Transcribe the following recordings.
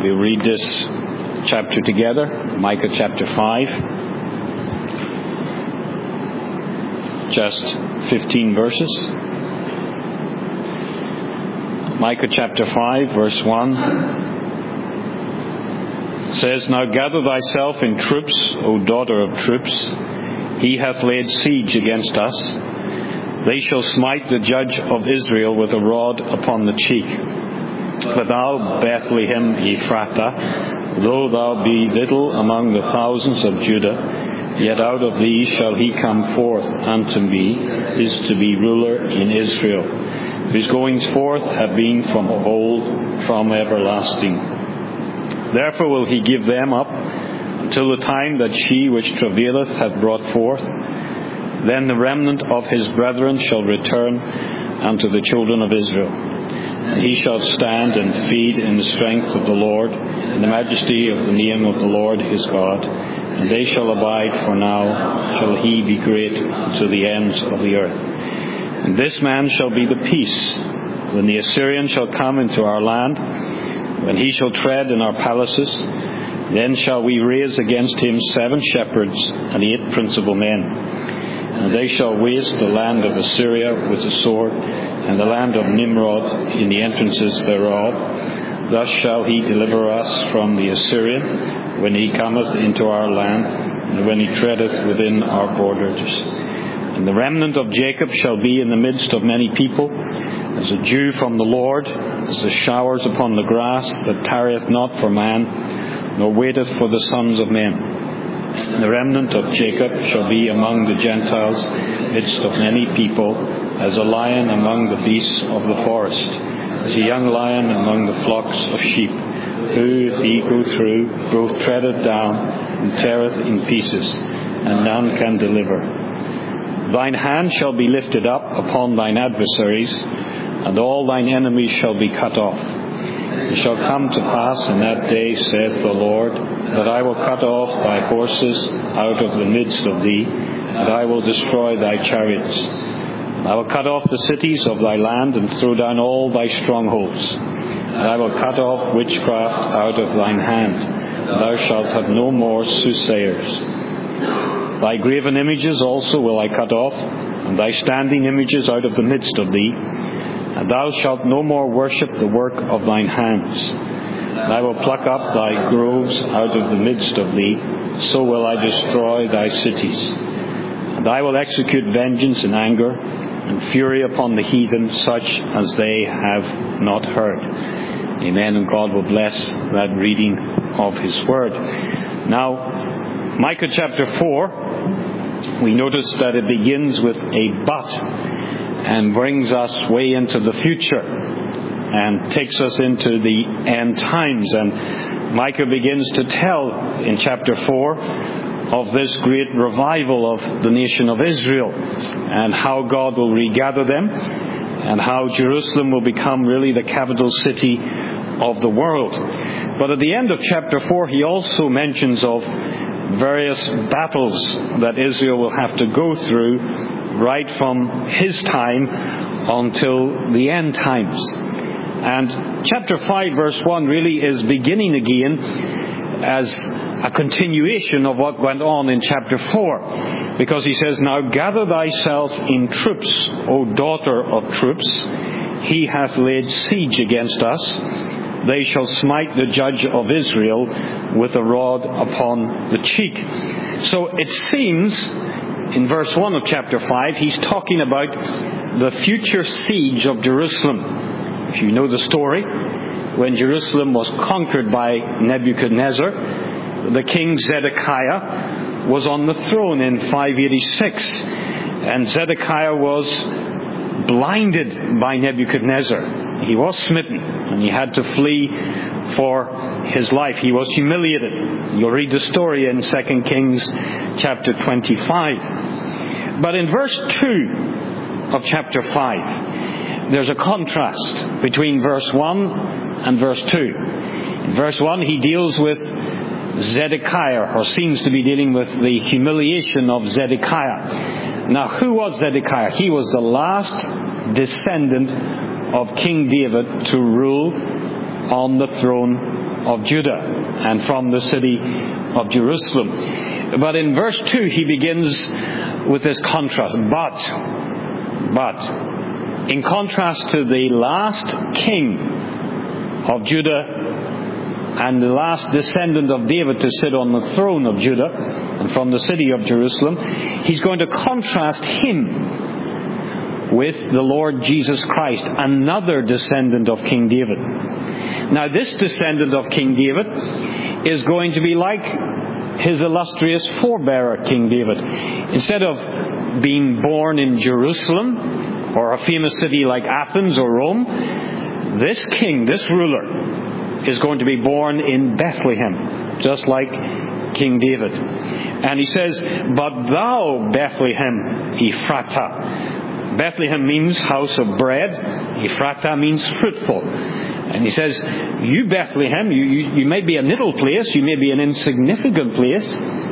We'll read this chapter together, Micah chapter 5. Just 15 verses. Micah chapter 5, verse 1 says, "Now gather thyself in troops, O daughter of troops. He hath laid siege against us. They shall smite the judge of Israel with a rod upon the cheek. But thou, Bethlehem Ephrathah, though thou be little among the thousands of Judah, yet out of thee shall he come forth unto me, is to be ruler in Israel, whose goings forth have been from old, from everlasting. Therefore will he give them up until the time that she which travaileth hath brought forth. Then the remnant of his brethren shall return unto the children of Israel. And he shall stand and feed in the strength of the Lord, in the majesty of the name of the Lord his God. And they shall abide, for now shall he be great to the ends of the earth. And this man shall be the peace, when the Assyrian shall come into our land, when he shall tread in our palaces. Then shall we raise against him 7 shepherds and 8 principal men. And they shall waste the land of Assyria with the sword, and the land of Nimrod in the entrances thereof. Thus shall he deliver us from the Assyrian, when he cometh into our land, and when he treadeth within our borders. And the remnant of Jacob shall be in the midst of many people, as a dew from the Lord, as the showers upon the grass, that tarrieth not for man, nor waiteth for the sons of men. The remnant of Jacob shall be among the Gentiles, midst of many people, as a lion among the beasts of the forest, as a young lion among the flocks of sheep, who, if he go through, both treadeth down and teareth in pieces, and none can deliver. Thine hand shall be lifted up upon thine adversaries, and all thine enemies shall be cut off. It shall come to pass in that day, saith the Lord, that I will cut off thy horses out of the midst of thee, and I will destroy thy chariots. And I will cut off the cities of thy land, and throw down all thy strongholds. And I will cut off witchcraft out of thine hand, and thou shalt have no more soothsayers. Thy graven images also will I cut off, and thy standing images out of the midst of thee. And thou shalt no more worship the work of thine hands. And I will pluck up thy groves out of the midst of thee, so will I destroy thy cities. And I will execute vengeance in anger, and fury upon the heathen, such as they have not heard. Amen, and God will bless that reading of his word. Now, Micah chapter 4, we notice that it begins with a but, and brings us way into the future and takes us into the end times. And Micah begins to tell in chapter 4 of this great revival of the nation of Israel, and how God will regather them, and how Jerusalem will become really the capital city of the world. But at the end of chapter 4 he also mentions of various battles that Israel will have to go through right from his time until the end times. And chapter 5 verse 1 really is beginning again as a continuation of what went on in chapter 4. Because he says, "Now gather thyself in troops, O daughter of troops. He hath laid siege against us. They shall smite the judge of Israel with a rod upon the cheek." So it seems in verse 1 of chapter 5, he's talking about the future siege of Jerusalem. If you know the story, when Jerusalem was conquered by Nebuchadnezzar, the king Zedekiah was on the throne in 586. And Zedekiah was blinded by Nebuchadnezzar. He was smitten, and he had to flee for his life. He was humiliated. You'll read the story in 2 Kings chapter 25. But in verse 2 of chapter 5, there's a contrast between verse 1 and verse 2. In verse 1, he deals with Zedekiah, or seems to be dealing with the humiliation of Zedekiah. Now, who was Zedekiah? He was the last descendant of King David to rule on the throne of Judah and from the city of Jerusalem. But in verse 2 he begins with this contrast. But, in contrast to the last king of Judah and the last descendant of David to sit on the throne of Judah and from the city of Jerusalem, he's going to contrast him with the Lord Jesus Christ, another descendant of King David. Now, this descendant of King David is going to be like his illustrious forebearer, King David. Instead of being born in Jerusalem or a famous city like Athens or Rome, this king, this ruler, is going to be born in Bethlehem, just like King David. And he says, "But thou, Bethlehem Ephratah." Bethlehem means house of bread. Ephratah means fruitful. And he says, you Bethlehem, you may be a little place, you may be an insignificant place.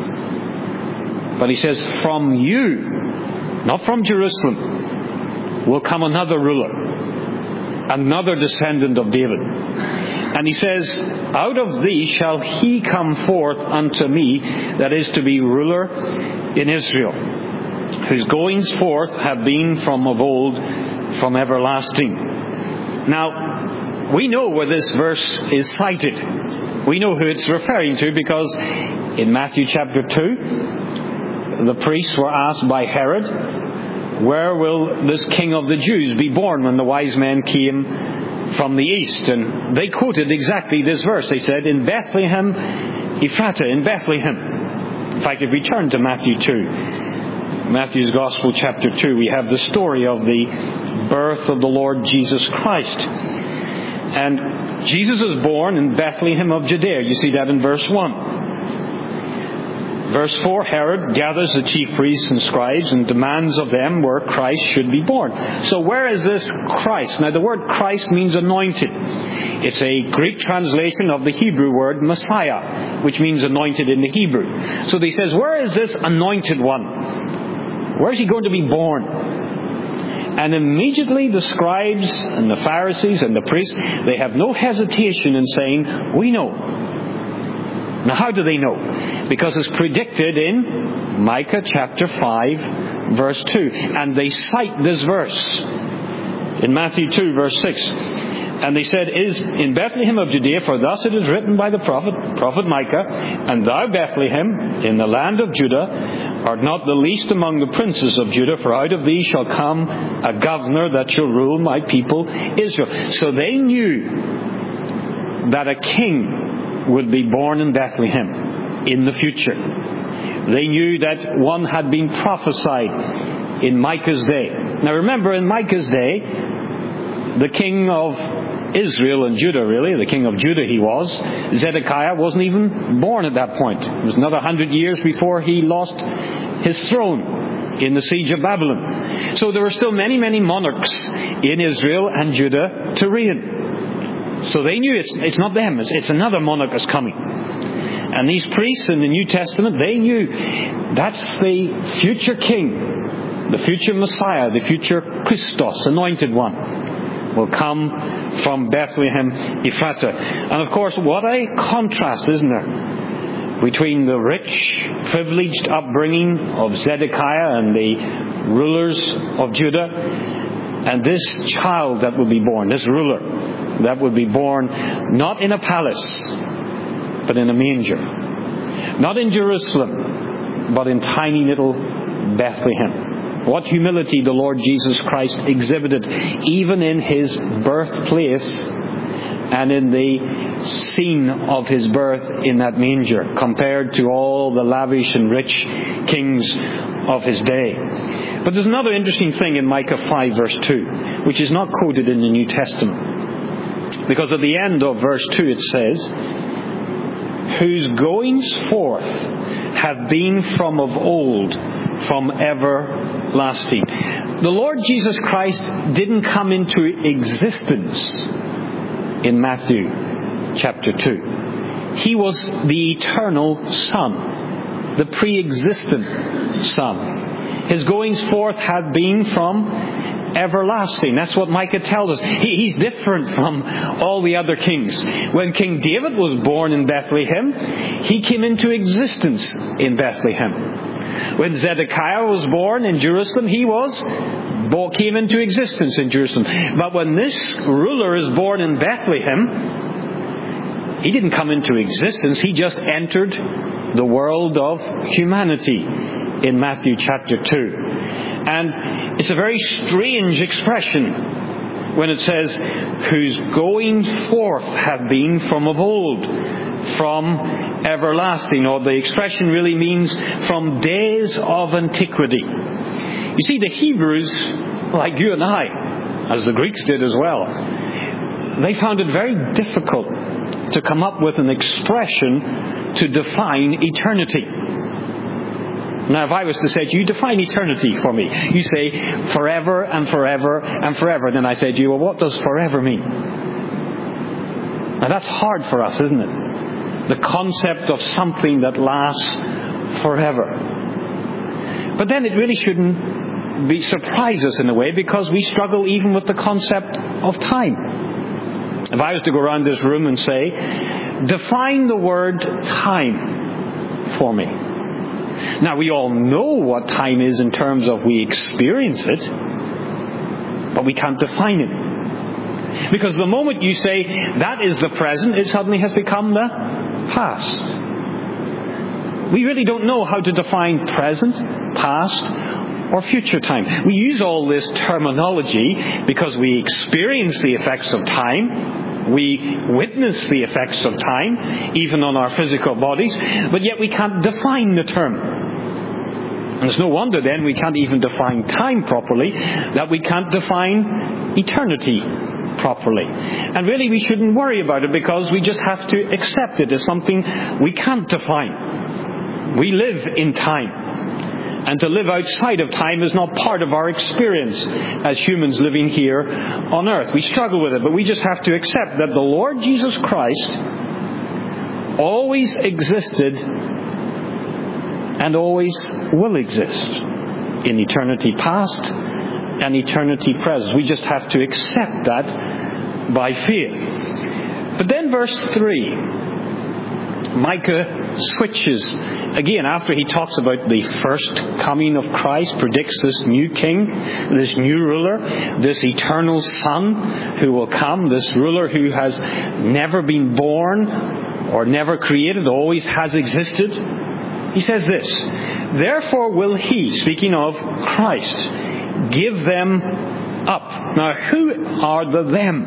But he says, from you, not from Jerusalem, will come another ruler, another descendant of David. And he says, out of thee shall he come forth unto me, that is to be ruler in Israel, whose goings forth have been from of old, from everlasting. Now, we know where this verse is cited. We know who it's referring to, because in Matthew chapter 2, the priests were asked by Herod, where will this king of the Jews be born, when the wise men came from the east? And they quoted exactly this verse. They said, in Bethlehem Ephratah, in Bethlehem. In fact, if we turn to Matthew 2, Matthew's Gospel chapter 2, we have the story of the birth of the Lord Jesus Christ. And Jesus is born in Bethlehem of Judea. You see that in verse 1. Verse 4, Herod gathers the chief priests and scribes and demands of them where Christ should be born. So where is this Christ? Now the word Christ means anointed. It's a Greek translation of the Hebrew word Messiah, which means anointed in the Hebrew. So he says, where is this anointed one? Where is he going to be born? And immediately the scribes and the Pharisees and the priests, they have no hesitation in saying, we know. Now how do they know? Because it's predicted in Micah chapter 5 verse 2. And they cite this verse in Matthew 2 verse 6. And they said, is in Bethlehem of Judea, for thus it is written by the prophet Micah, and thou Bethlehem in the land of Judah art not the least among the princes of Judah, for out of thee shall come a governor that shall rule my people Israel. So they knew that a king would be born in Bethlehem in the future. They knew that one had been prophesied in Micah's day. Now remember, in Micah's day, the king of Israel and Judah, really, the king of Judah he was, Zedekiah, wasn't even born at that point. It was another 100 years before he lost his throne in the siege of Babylon. So there were still many, many monarchs in Israel and Judah to reign. So they knew it's not them, it's another monarch that's coming. And these priests in the New Testament, they knew that's the future king, the future Messiah, the future Christos, anointed one, will come from Bethlehem Ephratah. And of course, what a contrast, isn't there, between the rich, privileged upbringing of Zedekiah and the rulers of Judah, and this child that will be born, this ruler that will be born not in a palace, but in a manger. Not in Jerusalem, but in tiny little Bethlehem. What humility the Lord Jesus Christ exhibited, even in His birthplace and in the scene of His birth in that manger, compared to all the lavish and rich kings of His day. But there's another interesting thing in Micah 5 verse 2, which is not quoted in the New Testament. Because at the end of verse 2 it says, whose goings forth have been from of old, from everlasting. The Lord Jesus Christ didn't come into existence in Matthew chapter 2. He was the eternal Son, the pre-existent Son. His goings forth have been from everlasting. That's what Micah tells us. He's different from all the other kings. When King David was born in Bethlehem, he came into existence in Bethlehem. When Zedekiah was born in Jerusalem, he came into existence in Jerusalem. But when this ruler is born in Bethlehem, he didn't come into existence. He just entered the world of humanity in Matthew chapter 2. And it's a very strange expression when it says, whose goings forth have been from of old, from everlasting. Or the expression really means from days of antiquity. You see, the Hebrews, like you and I, as the Greeks did as well, they found it very difficult to come up with an expression to define eternity. Now, if I was to say to you, define eternity for me, you say forever and forever and forever. And then I say to you, well, what does forever mean? Now, that's hard for us, isn't it? The concept of something that lasts forever. But then it really shouldn't surprise us in a way, because we struggle even with the concept of time. If I was to go around this room and say, define the word time for me. Now, we all know what time is in terms of we experience it, but we can't define it. Because the moment you say that is the present, it suddenly has become the past. We really don't know how to define present, past, or future time. We use all this terminology because we experience the effects of time. We witness the effects of time, even on our physical bodies, but yet we can't define the term. And it's no wonder then we can't even define time properly, that we can't define eternity properly. And really we shouldn't worry about it, because we just have to accept it as something we can't define. We live in time. And to live outside of time is not part of our experience as humans living here on earth. We struggle with it, but we just have to accept that the Lord Jesus Christ always existed and always will exist in eternity past and eternity present. We just have to accept that by faith. But then verse 3, Micah switches. Again, after he talks about the first coming of Christ, predicts this new king, this new ruler, this eternal Son who will come, this ruler who has never been born or never created, always has existed. He says this, therefore will he, speaking of Christ, give them up. Now, who are the them?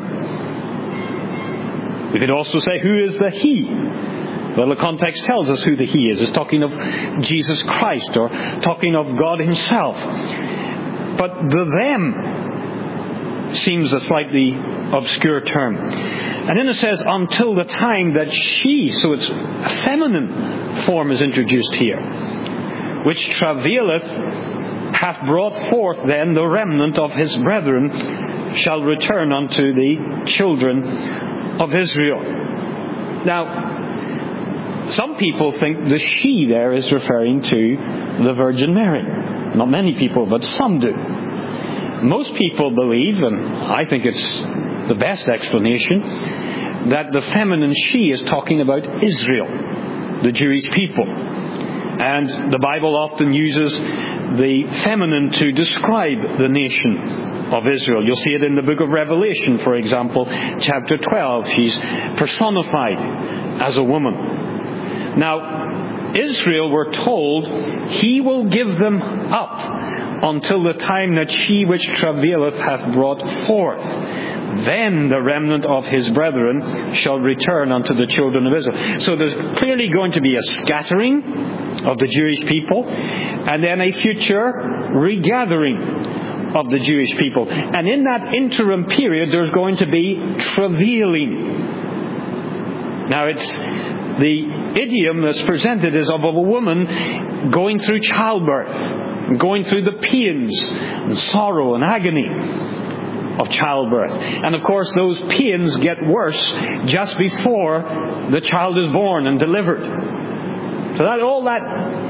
We could also say, who is the he? Well, the context tells us who the he is. It's talking of Jesus Christ, or talking of God himself. But the them seems a slightly obscure term. And then it says, until the time that she, so it's a feminine form is introduced here, which travaileth, hath brought forth then the remnant of his brethren, shall return unto the children of Israel. Now, some people think the she there is referring to the Virgin Mary. Not many people, but some do. Most people believe, and I think it's the best explanation, that the feminine she is talking about Israel, the Jewish people. And the Bible often uses the feminine to describe the nation of Israel. You'll see it in the book of Revelation, for example, chapter 12. She's personified as a woman. Now, Israel, we're told, he will give them up until the time that she which travaileth hath brought forth. Then the remnant of his brethren shall return unto the children of Israel. So there's clearly going to be a scattering of the Jewish people, and then a future regathering of the Jewish people. And in that interim period, there's going to be travailing. Now, it's the idiom that's presented is of a woman going through childbirth, going through the pains and sorrow and agony of childbirth. And of course, those pains get worse just before the child is born and delivered. So that all that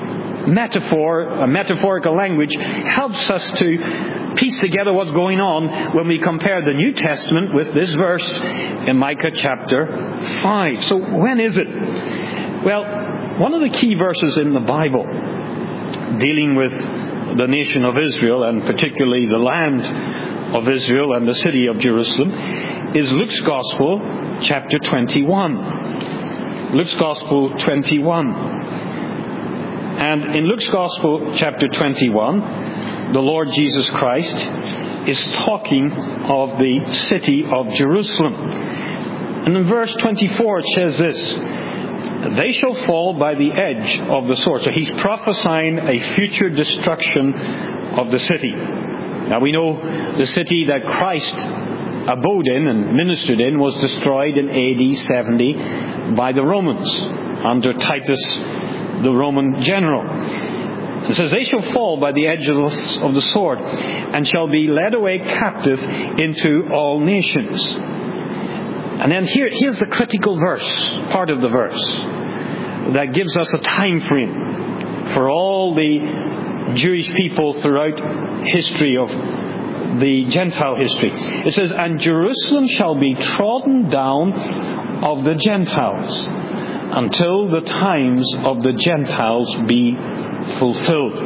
metaphorical language, helps us to piece together what's going on when we compare the New Testament with this verse in Micah chapter 5. So when is it? Well, one of the key verses in the Bible dealing with the nation of Israel, and particularly the land of Israel and the city of Jerusalem, is Luke's Gospel, chapter 21. Luke's Gospel 21. And in Luke's Gospel, chapter 21, the Lord Jesus Christ is talking of the city of Jerusalem. And in verse 24 it says this: they shall fall by the edge of the sword. So he's prophesying a future destruction of the city. Now we know the city that Christ abode in and ministered in was destroyed in AD 70 by the Romans under Titus, the Roman general. It says, they shall fall by the edge of the sword and shall be led away captive into all nations. And then here's the critical verse, part of the verse, that gives us a time frame for all the Jewish people throughout history of the Gentile history. It says, and Jerusalem shall be trodden down of the Gentiles until the times of the Gentiles be fulfilled.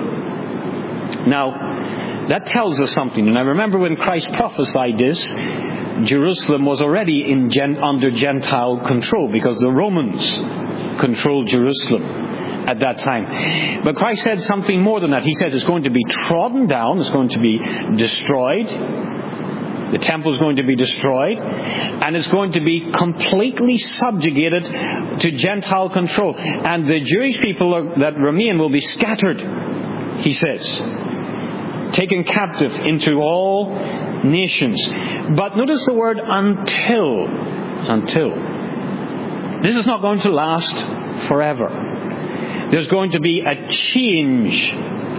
Now, that tells us something. And I remember when Christ prophesied this, Jerusalem was already under Gentile control because the Romans controlled Jerusalem at that time. But Christ said something more than that. He said it's going to be trodden down, it's going to be destroyed. The temple is going to be destroyed, and it's going to be completely subjugated to Gentile control. And the Jewish people that remain will be scattered, he says, taken captive into all nations. But notice the word until. Until. This is not going to last forever. There's going to be a change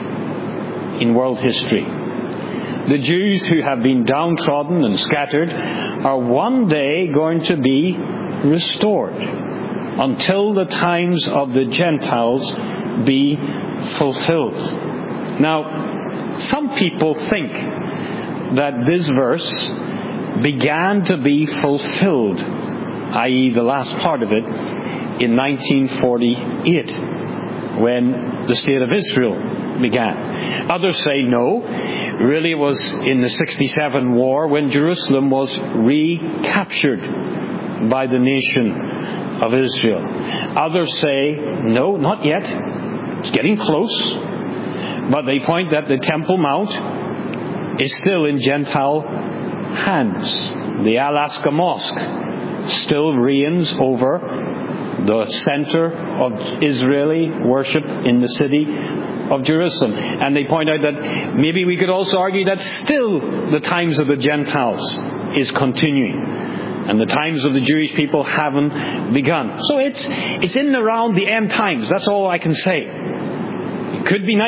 in world history. The Jews who have been downtrodden and scattered are one day going to be restored until the times of the Gentiles be fulfilled. Now, some people think that this verse began to be fulfilled, i.e. the last part of it, in 1948, when the State of Israel began. Others say no, really it was in the 67 war when Jerusalem was recaptured by the nation of Israel. Others say no, not yet. It's getting close. But they point that the Temple Mount is still in Gentile hands. The Al-Aqsa Mosque still reigns over the center of Israeli worship in the city of Jerusalem. And they point out that maybe we could also argue that still the times of the Gentiles is continuing. And the times of the Jewish people haven't begun. So it's in and around the end times. That's all I can say. It could be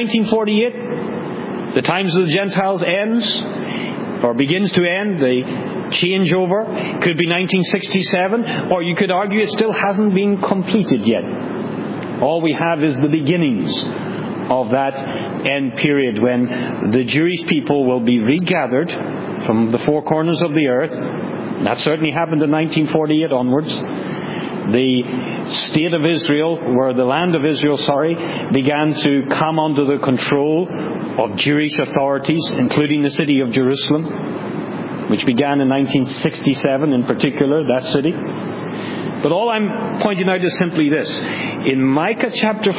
1948. The times of the Gentiles ends or begins to end. The changeover could be 1967, or you could argue it still hasn't been completed yet. All we have is the beginnings of that end period when the Jewish people will be regathered from the four corners of the earth. That certainly happened in 1948 onwards. The state of Israel, where the land of Israel, began to come under the control of Jewish authorities, including the city of Jerusalem, which began in 1967 in particular, that city. But all I'm pointing out is simply this. In Micah chapter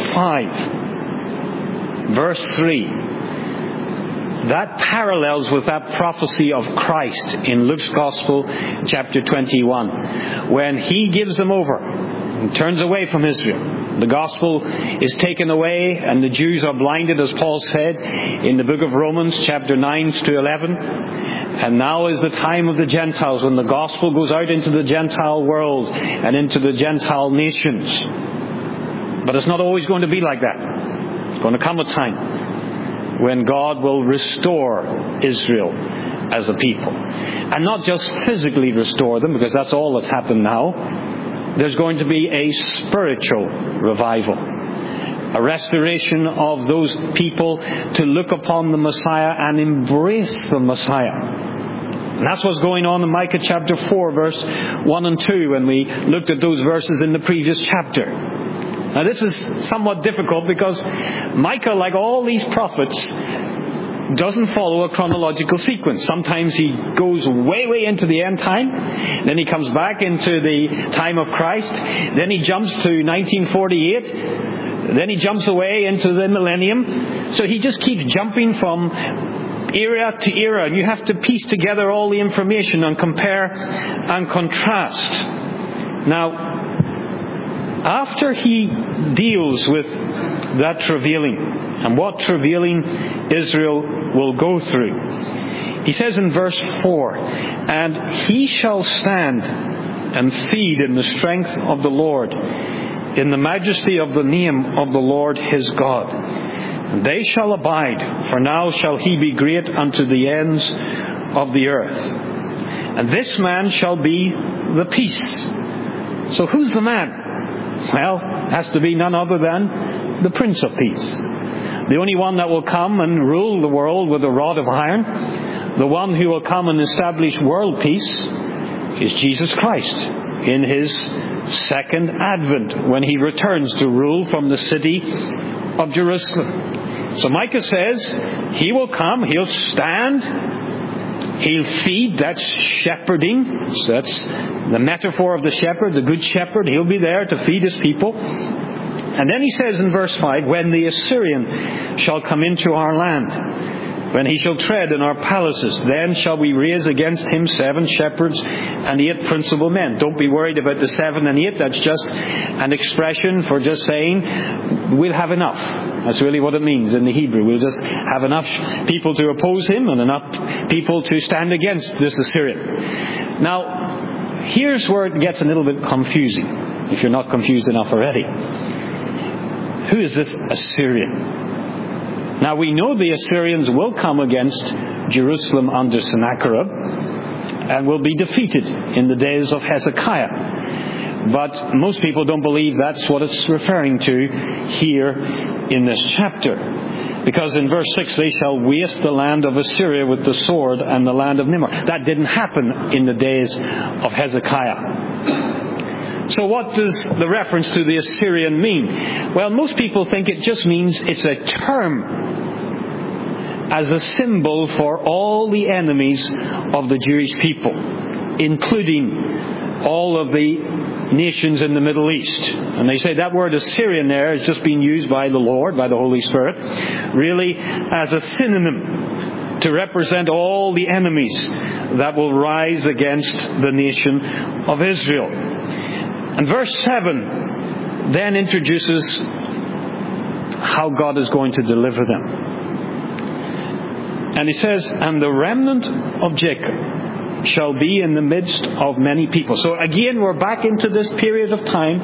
5, verse 3, that parallels with that prophecy of Christ in Luke's Gospel, chapter 21, when he gives them over and turns away from Israel. The gospel is taken away and the Jews are blinded, as Paul said in the book of Romans, chapter 9 to 11. And now is the time of the Gentiles, when the gospel goes out into the Gentile world and into the Gentile nations. But it's not always going to be like that. It's going to come a time when God will restore Israel as a people. And not just physically restore them, because that's all that's happened now. There's going to be a spiritual revival. a restoration of those people to look upon the Messiah and embrace the Messiah. And that's what's going on in Micah chapter 4, verse 1 and 2, when we looked at those verses in the previous chapter. Now this is somewhat difficult because Micah, like all these prophets, doesn't follow a chronological sequence. Sometimes he goes way into the end time, then he comes back into the time of Christ, then he jumps to 1948, then he jumps away into the millennium. So he just keeps jumping from era to era, and you have to piece together all the information and compare and contrast. Now, after he deals with that travailing and what travailing Israel will go through, he says in verse 4, "And he shall stand and feed in the strength of the Lord, in the majesty of the name of the Lord his God. And they shall abide, for now shall he be great unto the ends of the earth. And this man shall be the peace." So who's the man? Well, it has to be none other than the Prince of Peace. The only one that will come and rule the world with a rod of iron, the one who will come and establish world peace, is Jesus Christ in his second advent, when he returns to rule from the city of Jerusalem. So Micah says he will come, he'll stand, he'll feed. That's shepherding. So that's the metaphor of the shepherd, the good shepherd. He'll be there to feed his people. And then he says in verse 5, "When the Assyrian shall come into our land, when he shall tread in our palaces, then shall we raise against him 7 shepherds and 8 principal men." Don't be worried about the 7 and 8. That's just an expression for just saying we'll have enough. That's really what it means in the Hebrew. We'll just have enough people to oppose him and enough people to stand against this Assyrian. Now, here's where it gets a little bit confusing, if you're not confused enough already. Who is this Assyrian? Now, we know the Assyrians will come against Jerusalem under Sennacherib and will be defeated in the days of Hezekiah. But most people don't believe that's what it's referring to here in this chapter. Because in verse 6, "They shall waste the land of Assyria with the sword and the land of Nimrod." That didn't happen in the days of Hezekiah. So what does the reference to the Assyrian mean? Well, most people think it just means it's a term as a symbol for all the enemies of the Jewish people, including all of the nations in the Middle East. And they say that word Assyrian there is just being used by the Lord, by the Holy Spirit, really as a synonym to represent all the enemies that will rise against the nation of Israel. And verse 7 then introduces how God is going to deliver them. And he says, "And the remnant of Jacob shall be in the midst of many people." So again, we're back into this period of time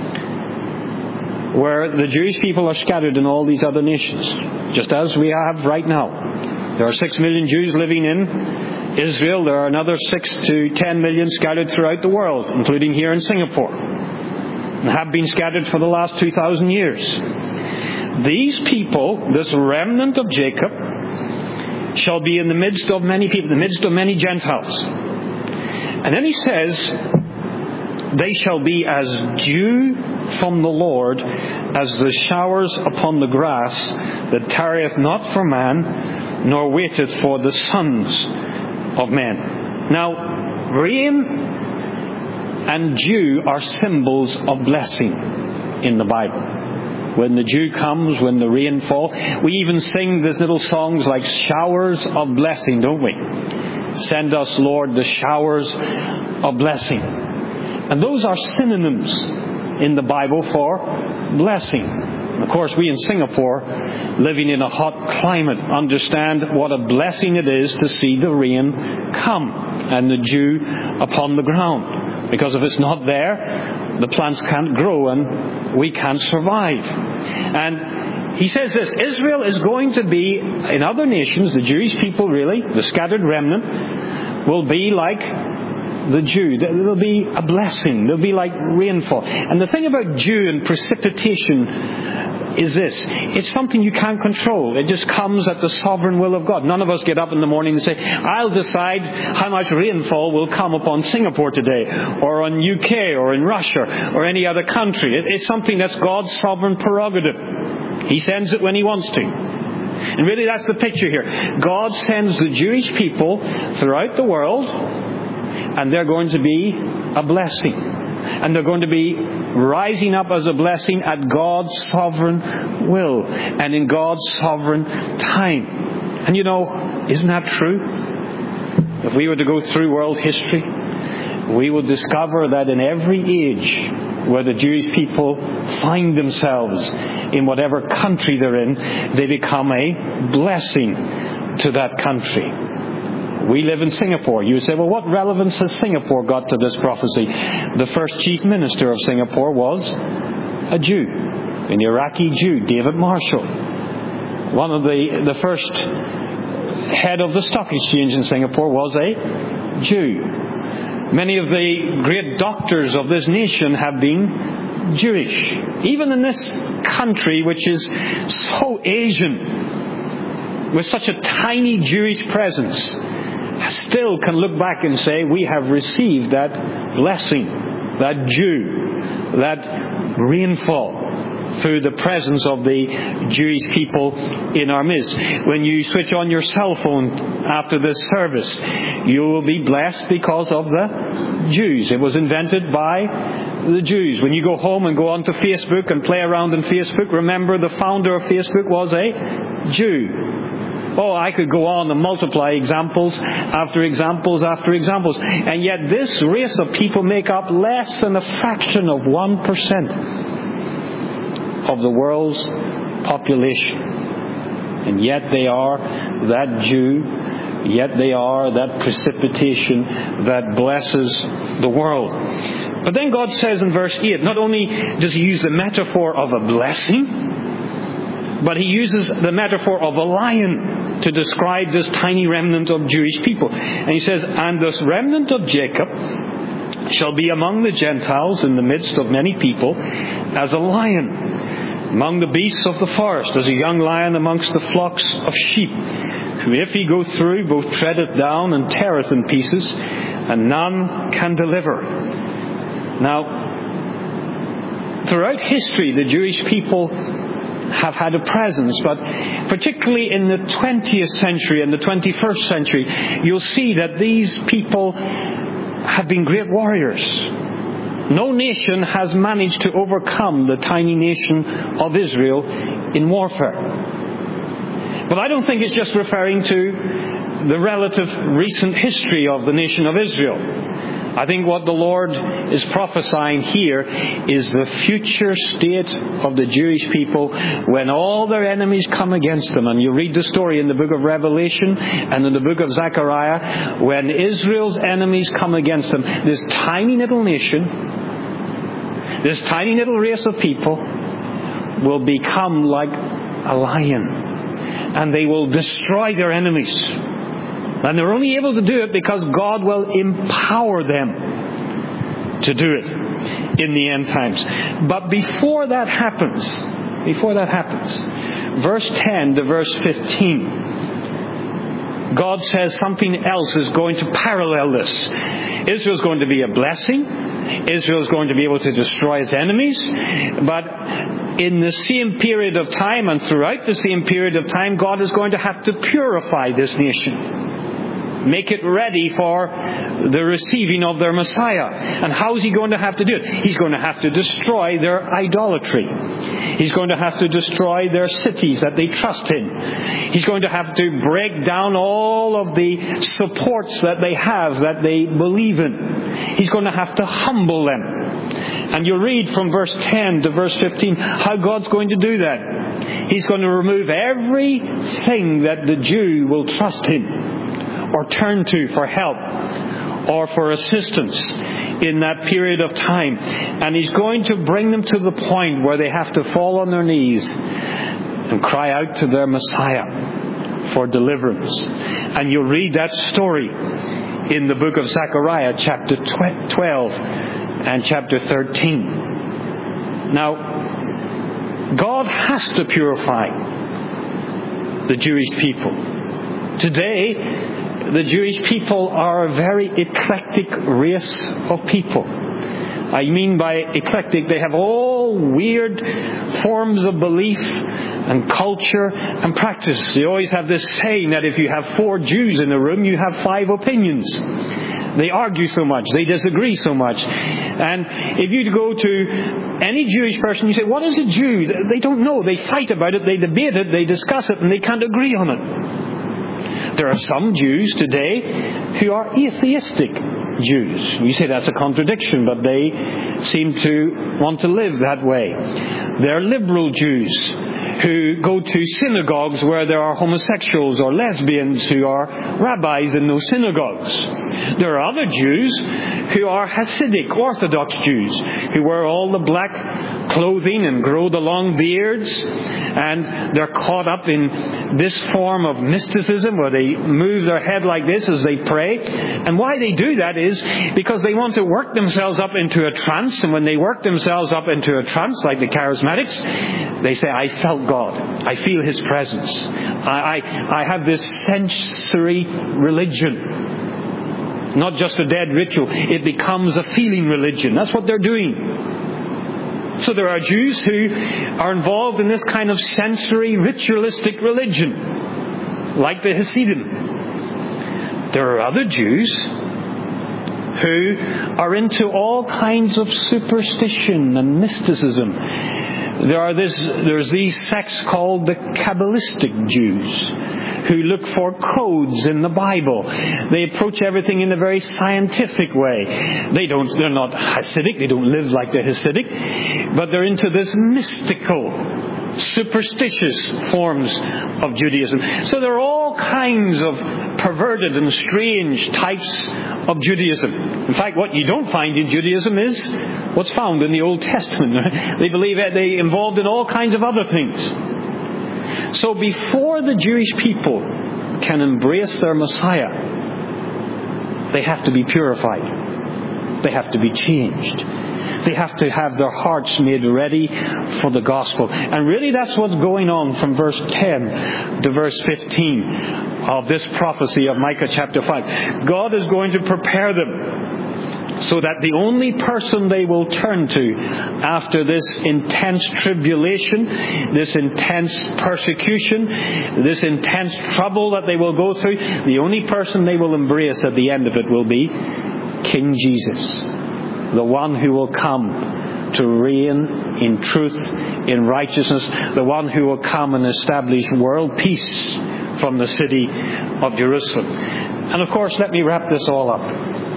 where the Jewish people are scattered in all these other nations, just as we have right now. There are 6 million Jews living in Israel. There are another 6 to 10 million scattered throughout the world, including here in Singapore, and have been scattered for the last 2,000 years. These people, this remnant of Jacob, shall be in the midst of many people, in the midst of many Gentiles. And then he says, "They shall be as dew from the Lord, as the showers upon the grass, that tarrieth not for man, nor waiteth for the sons of men." Now, rain and dew are symbols of blessing in the Bible. When the dew comes, when the rain falls. We even sing these little songs like showers of blessing, don't we? "Send us, Lord, the showers of blessing." And those are synonyms in the Bible for blessing. Of course, we in Singapore, living in a hot climate, understand what a blessing it is to see the rain come and the dew upon the ground. Because if it's not there, the plants can't grow and we can't survive. And he says this, Israel is going to be, in other nations, the Jewish people really, the scattered remnant, will be like the dew. There'll be a blessing. There'll be like rainfall. And the thing about dew and precipitation is this. It's something you can't control. It just comes at the sovereign will of God. None of us get up in the morning and say, I'll decide how much rainfall will come upon Singapore today, or on UK, or in Russia, or any other country. It's something that's God's sovereign prerogative. He sends it when He wants to. And really that's the picture here. God sends the Jewish people throughout the world, and they're going to be a blessing. And they're going to be rising up as a blessing at God's sovereign will and in God's sovereign time. And isn't that true? If we were to go through world history, we would discover that in every age where the Jewish people find themselves, in whatever country they're in, they become a blessing to that country. We live in Singapore. You say, well, what relevance has Singapore got to this prophecy? The first chief minister of Singapore was a Jew, an Iraqi Jew, David Marshall. One of the first head of the stock exchange in Singapore was a Jew. Many of the great doctors of this nation have been Jewish. Even in this country, which is so Asian, with such a tiny Jewish presence, still can look back and say, we have received that blessing, that dew, that rainfall through the presence of the Jewish people in our midst. When you switch on your cell phone after this service, you will be blessed because of the Jews. It was invented by the Jews. When you go home and go onto Facebook and play around in Facebook, remember the founder of Facebook was a Jew. Oh, I could go on and multiply examples after examples after examples. And yet this race of people make up less than a fraction of 1% of the world's population. And yet they are that Jew, yet they are that precipitation that blesses the world. But then God says in verse 8, not only does He use the metaphor of a blessing, but He uses the metaphor of a lion to describe this tiny remnant of Jewish people. And He says, and this remnant of Jacob shall be among the Gentiles in the midst of many people as a lion among the beasts of the forest, as a young lion amongst the flocks of sheep, who if he go through, both treadeth down and teareth in pieces, and none can deliver. Now, throughout history, the Jewish people have had a presence, but particularly in the 20th century and the 21st century, you'll see that these people have been great warriors. No nation has managed to overcome the tiny nation of Israel in warfare. But I don't think it's just referring to the relative recent history of the nation of Israel. I think what the Lord is prophesying here is the future state of the Jewish people when all their enemies come against them. And you read the story in the book of Revelation and in the book of Zechariah, when Israel's enemies come against them, this tiny little nation, this tiny little race of people will become like a lion, and they will destroy their enemies. And they're only able to do it because God will empower them to do it in the end times. But before that happens, verse 10 to verse 15, God says something else is going to parallel this. Israel's going to be a blessing. Israel's going to be able to destroy its enemies. But in the same period of time and throughout the same period of time, God is going to have to purify this nation. Make it ready for the receiving of their Messiah. And how is He going to have to do it? He's going to have to destroy their idolatry. He's going to have to destroy their cities that they trust in. He's going to have to break down all of the supports that they have, that they believe in. He's going to have to humble them. And you read from verse 10 to verse 15 how God's going to do that. He's going to remove everything that the Jew will trust in or turn to for help or for assistance in that period of time. And He's going to bring them to the point where they have to fall on their knees and cry out to their Messiah for deliverance. And you'll read that story in the book of Zechariah, chapter 12 and chapter 13. Now, God has to purify the Jewish people. Today, the Jewish people are a very eclectic race of people. I mean by eclectic, they have all weird forms of belief and culture and practice. They always have this saying that if you have 4 Jews in a room, you have 5 opinions. They argue so much. They disagree so much. And if you go to any Jewish person, you say, what is a Jew? They don't know. They fight about it. They debate it. They discuss it. And they can't agree on it. There are some Jews today who are atheistic Jews. You say that's a contradiction, but they seem to want to live that way. There are liberal Jews who go to synagogues where there are homosexuals or lesbians who are rabbis in those synagogues. There are other Jews who are Hasidic, Orthodox Jews, who wear all the black clothing and grow the long beards, and they're caught up in this form of mysticism where they move their head like this as they pray. And why they do that is because they want to work themselves up into a trance, and when they work themselves up into a trance, like the charismatics, they say, I felt God. I feel His presence. I have this sensory religion. Not just a dead ritual. It becomes a feeling religion. That's what they're doing. So there are Jews who are involved in this kind of sensory, ritualistic religion, like the Hasidim. There are other Jews who are into all kinds of superstition and mysticism. There's these sects called the Kabbalistic Jews who look for codes in the Bible. They approach everything in a very scientific way. They're not Hasidic, they don't live like the Hasidic, but they're into this mystical, superstitious forms of Judaism. So there are all kinds of perverted and strange types of Judaism. In fact, what you don't find in Judaism is what's found in the Old Testament. They believe that they're involved in all kinds of other things. So before the Jewish people can embrace their Messiah, they have to be purified. They have to be changed. They have to have their hearts made ready for the gospel. And really that's what's going on from verse 10 to verse 15 of this prophecy of Micah chapter 5. God is going to prepare them so that the only person they will turn to after this intense tribulation, this intense persecution, this intense trouble that they will go through, the only person they will embrace at the end of it will be King Jesus. The one who will come to reign in truth, in righteousness. The one who will come and establish world peace from the city of Jerusalem. And of course, let me wrap this all up.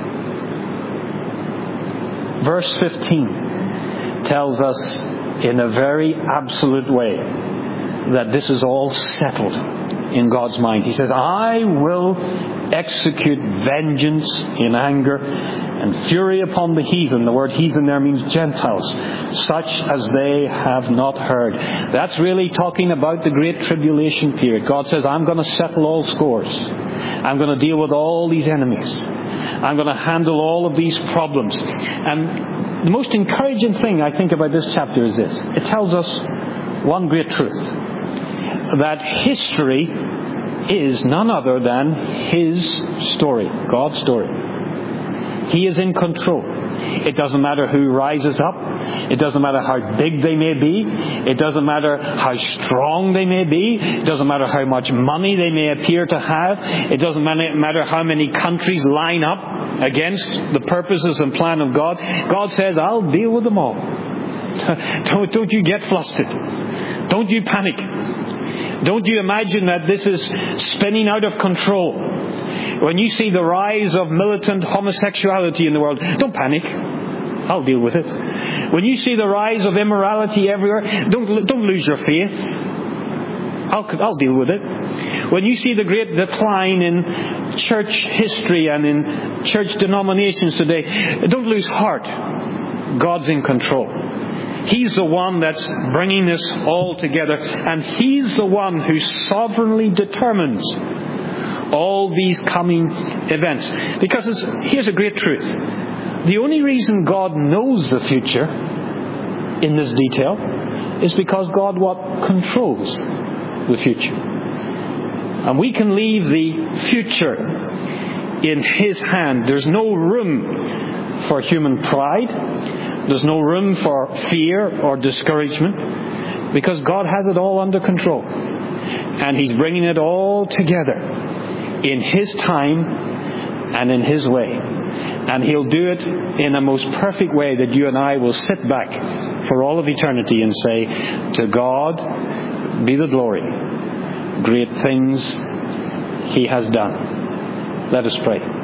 Verse 15 tells us in a very absolute way that this is all settled in God's mind. He says, I will execute vengeance in anger and fury upon the heathen. The word heathen there means Gentiles, such as they have not heard. That's really talking about the Great Tribulation period. God says, I'm going to settle all scores. I'm going to deal with all these enemies. I'm going to handle all of these problems. And the most encouraging thing I think about this chapter is this. It tells us one great truth. That history is none other than His story, God's story. He is in control. It doesn't matter who rises up. It doesn't matter how big they may be. It doesn't matter how strong they may be. It doesn't matter how much money they may appear to have. It doesn't matter how many countries line up against the purposes and plan of God. God says, I'll deal with them all. Don't you get flustered. Don't you panic. Don't you imagine that this is spinning out of control. When you see the rise of militant homosexuality in the world, don't panic. I'll deal with it. When you see the rise of immorality everywhere, don't lose your faith. I'll deal with it. When you see the great decline in church history and in church denominations today, don't lose heart. God's in control. He's the one that's bringing this all together. And He's the one who sovereignly determines all these coming events. Because here's a great truth. The only reason God knows the future in this detail is because God controls the future. And we can leave the future in His hand. There's no room for human pride. There's no room for fear or discouragement, because God has it all under control. And He's bringing it all together in His time and in His way. And He'll do it in a most perfect way that you and I will sit back for all of eternity and say, to God be the glory. Great things He has done. Let us pray.